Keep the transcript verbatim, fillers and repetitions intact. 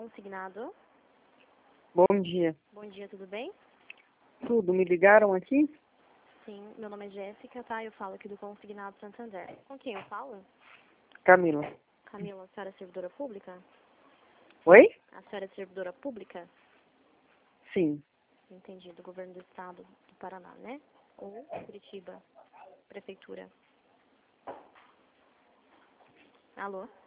consignado. Bom dia. Bom dia, tudo bem? Tudo, me ligaram aqui? Sim, meu nome é Jéssica, tá? Eu falo aqui do Consignado Santander. Com quem eu falo? Camila. Camila, a senhora é servidora pública? Oi? A senhora é servidora pública? Sim. Entendi, do governo do estado do Paraná, né? Ou Curitiba, prefeitura. Alô?